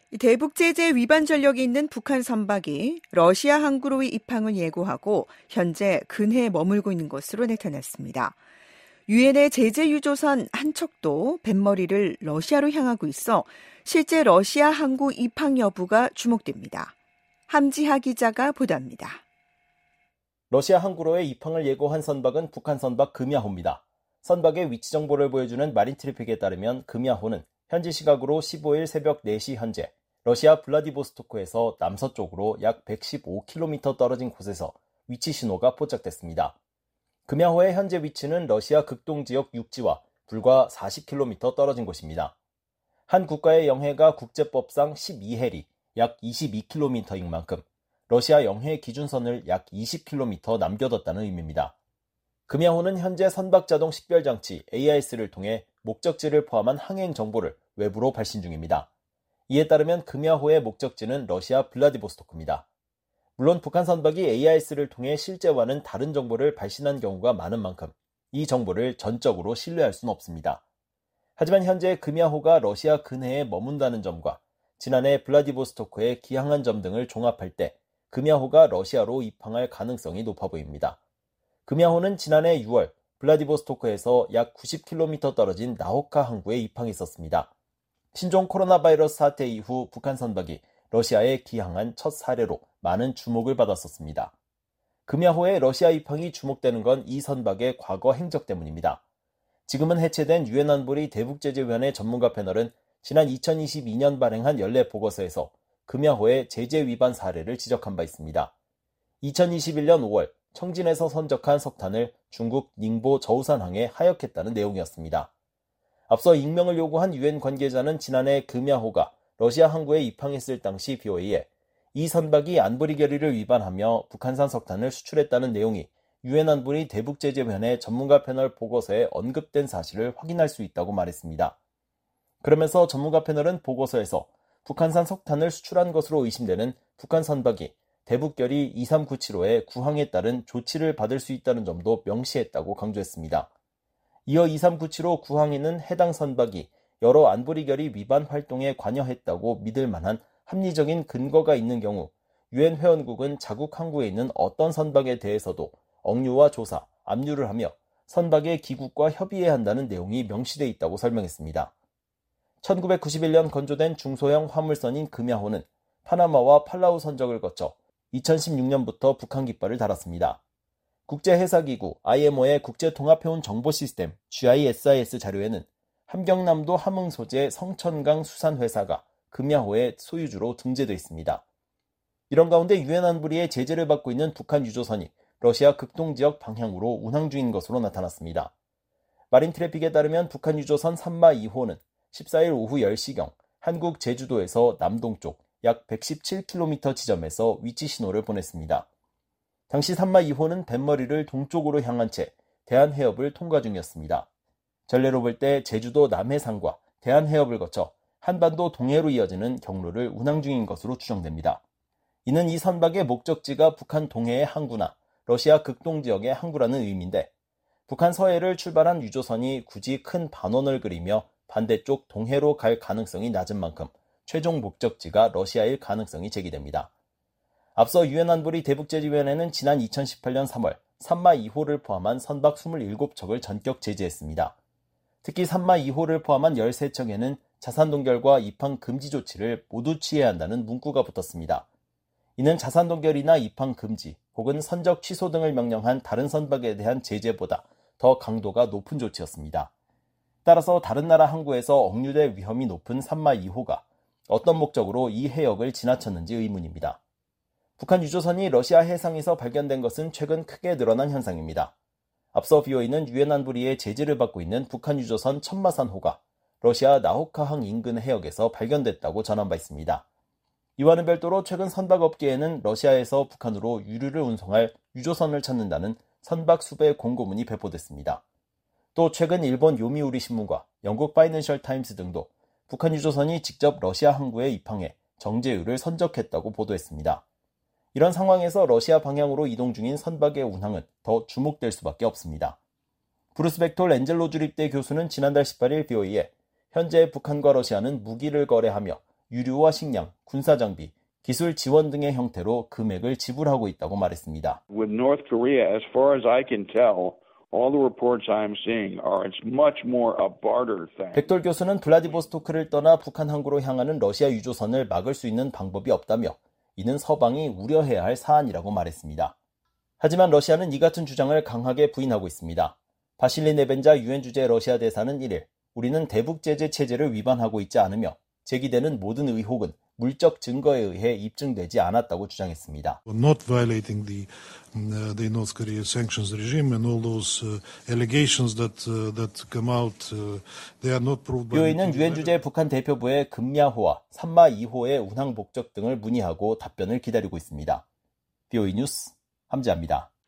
대북 제재 위반 전력이 있는 북한 선박이 러시아 항구로의 입항을 예고하고 현재 근해에 머물고 있는 것으로 나타났습니다. 유엔의 제재 유조선 한 척도 뱃머리를 러시아로 향하고 있어 실제 러시아 항구 입항 여부가 주목됩니다. 함지하 기자가 보도합니다. 러시아 항구로의 입항을 예고한 선박은 북한 선박 금야호입니다. 선박의 위치 정보를 보여주는 마린 트래픽에 따르면 금야호는 현지 시각으로 15일 새벽 4시 현재 러시아 블라디보스토크에서 남서쪽으로 약 115km 떨어진 곳에서 위치 신호가 포착됐습니다. 금야호의 현재 위치는 러시아 극동 지역 육지와 불과 40km 떨어진 곳입니다. 한 국가의 영해가 국제법상 12해리, 약 22km인 만큼 러시아 영해 기준선을 약 20km 남겨뒀다는 의미입니다. 금야호는 현재 선박자동 식별장치 AIS를 통해 목적지를 포함한 항행 정보를 외부로 발신 중입니다. 이에 따르면 금야호의 목적지는 러시아 블라디보스토크입니다. 물론 북한 선박이 AIS를 통해 실제와는 다른 정보를 발신한 경우가 많은 만큼 이 정보를 전적으로 신뢰할 수는 없습니다. 하지만 현재 금야호가 러시아 근해에 머문다는 점과 지난해 블라디보스토크에 기항한 점 등을 종합할 때 금야호가 러시아로 입항할 가능성이 높아 보입니다. 금야호는 지난해 6월 블라디보스토크에서 약 90km 떨어진 나호카 항구에 입항했었습니다. 신종 코로나 바이러스 사태 이후 북한 선박이 러시아에 기항한 첫 사례로 많은 주목을 받았었습니다. 금야호의 러시아 입항이 주목되는 건 이 선박의 과거 행적 때문입니다. 지금은 해체된 유엔 안보리 대북제재위원회 전문가 패널은 지난 2022년 발행한 연례 보고서에서 금야호의 제재 위반 사례를 지적한 바 있습니다. 2021년 5월 청진에서 선적한 석탄을 중국 닝보 저우산항에 하역했다는 내용이었습니다. 앞서 익명을 요구한 유엔 관계자는 지난해 금야호가 러시아 항구에 입항했을 당시 BOA에 이 선박이 안보리 결의를 위반하며 북한산 석탄을 수출했다는 내용이 유엔 안보리 대북제재위원회 전문가 패널 보고서에 언급된 사실을 확인할 수 있다고 말했습니다. 그러면서 전문가 패널은 보고서에서 북한산 석탄을 수출한 것으로 의심되는 북한 선박이 대북결의 23975의 구항에 따른 조치를 받을 수 있다는 점도 명시했다고 강조했습니다. 이어 23975 구항에는 해당 선박이 여러 안보리 결의 위반 활동에 관여했다고 믿을 만한 합리적인 근거가 있는 경우 유엔 회원국은 자국 항구에 있는 어떤 선박에 대해서도 억류와 조사, 압류를 하며 선박의 기국과 협의해야 한다는 내용이 명시돼 있다고 설명했습니다. 1991년 건조된 중소형 화물선인 금야호는 파나마와 팔라우 선적을 거쳐 2016년부터 북한 깃발을 달았습니다. 국제해사기구 IMO의 국제통합해운 정보시스템 GISIS 자료에는 함경남도 함흥 소재 성천강 수산회사가 금야호의 소유주로 등재되어 있습니다. 이런 가운데 유엔 안보리의 제재를 받고 있는 북한 유조선이 러시아 극동지역 방향으로 운항 중인 것으로 나타났습니다. 마린 트래픽에 따르면 북한 유조선 산마 2호는 14일 오후 10시경 한국 제주도에서 남동쪽 약 117km 지점에서 위치 신호를 보냈습니다. 당시 산마 2호는 뱃머리를 동쪽으로 향한 채 대한해협을 통과 중이었습니다. 전례로 볼 때 제주도 남해상과 대한해협을 거쳐 한반도 동해로 이어지는 경로를 운항 중인 것으로 추정됩니다. 이는 이 선박의 목적지가 북한 동해의 항구나 러시아 극동지역의 항구라는 의미인데 북한 서해를 출발한 유조선이 굳이 큰 반원을 그리며 반대쪽 동해로 갈 가능성이 낮은 만큼 최종 목적지가 러시아일 가능성이 제기됩니다. 앞서 유엔 안보리 대북제재위원회는 지난 2018년 3월 산마 2호를 포함한 선박 27척을 전격 제재했습니다. 특히 산마 2호를 포함한 13척에는 자산 동결과 입항 금지 조치를 모두 취해야 한다는 문구가 붙었습니다. 이는 자산 동결이나 입항 금지 혹은 선적 취소 등을 명령한 다른 선박에 대한 제재보다 더 강도가 높은 조치였습니다. 따라서 다른 나라 항구에서 억류될 위험이 높은 산마 2호가 어떤 목적으로 이 해역을 지나쳤는지 의문입니다. 북한 유조선이 러시아 해상에서 발견된 것은 최근 크게 늘어난 현상입니다. 앞서 BOA는 유엔 안보리의 제재를 받고 있는 북한 유조선 천마산호가 러시아 나호카항 인근 해역에서 발견됐다고 전한 바 있습니다. 이와는 별도로 최근 선박업계에는 러시아에서 북한으로 유류를 운송할 유조선을 찾는다는 선박 수배 공고문이 배포됐습니다. 또 최근 일본 요미우리 신문과 영국 파이낸셜 타임스 등도 북한 유조선이 직접 러시아 항구에 입항해 정제유를 선적했다고 보도했습니다. 이런 상황에서 러시아 방향으로 이동 중인 선박의 운항은 더 주목될 수밖에 없습니다. 브루스 벡톨 엔젤로 주립대 교수는 지난달 18일 BOA에 현재 북한과 러시아는 무기를 거래하며 유류와 식량, 군사장비, 기술 지원 등의 형태로 금액을 지불하고 있다고 말했습니다. With North Korea, as far as I can tell, all the reports I'm seeing are it's much more a barter thing. 백돌 교수는 블라디보스토크를 떠나 북한 항구로 향하는 러시아 유조선을 막을 수 있는 방법이 없다며 이는 서방이 우려해야 할 사안이라고 말했습니다. 하지만 러시아는 이 같은 주장을 강하게 부인하고 있습니다. 바실리 네벤자 유엔 주재 러시아 대사는 1일 우리는 대북 제재 체제를 위반하고 있지 않으며 제기되는 모든 의혹은 물적 증거에 의해 입증되지 않았다고 주장했습니다. Not violating the North Korea sanctions regime and all those allegations that come out, they are not proved. 뷰오이는 유엔 주재 북한 대표부의 금야호와 산마 2호의 운항 목적 등을 문의하고 답변을 기다리고 있습니다. 뷰오이 뉴스 함지아입니다.